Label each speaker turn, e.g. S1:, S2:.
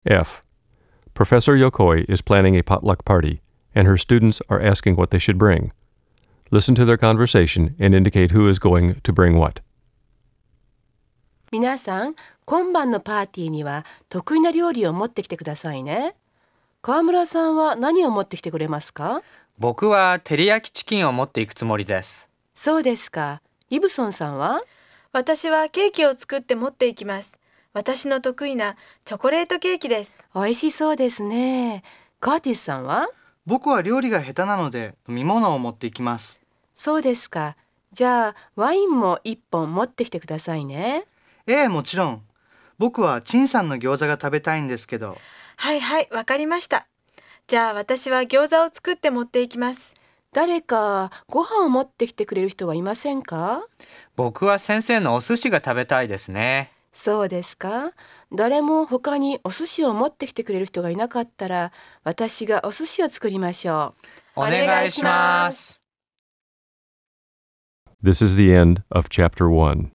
S1: F. Professor Yokoi is planning a potluck party, and her students are asking what they should bring. Listen to their conversation and indicate who is going to bring what.
S2: 皆さん、今晩のパーティーには得意な料理を持ってきてくださいね。川村さんは何を持ってきてくれますか？
S3: 僕は照り焼きチキンを持っていくつもりです。
S2: そうですか。イブソンさんは？
S4: 私はケーキを作って持っていきます。私の得意なチョコレートケーキです。
S2: おいしそうですね。カーティスさんは？
S5: 僕は料理が下手なので飲み物を持っていきます。
S2: そうですか。じゃあワインも1本持ってきてくださいね。
S5: ええ、もちろん。僕は陳さんの餃子が食べたいんですけど。
S4: はいはい、わかりました。じゃあ私は餃子を作って持っていきます。
S2: 誰かご飯を持ってきてくれる人はいませんか？
S3: 僕は先生のお寿司が食べたいですね。
S2: そうですか。誰も他にお寿司を持ってきてくれる人がいなかったら、私がお寿司を作りましょう。
S3: お願いします。
S1: This is the end of Chapter 1.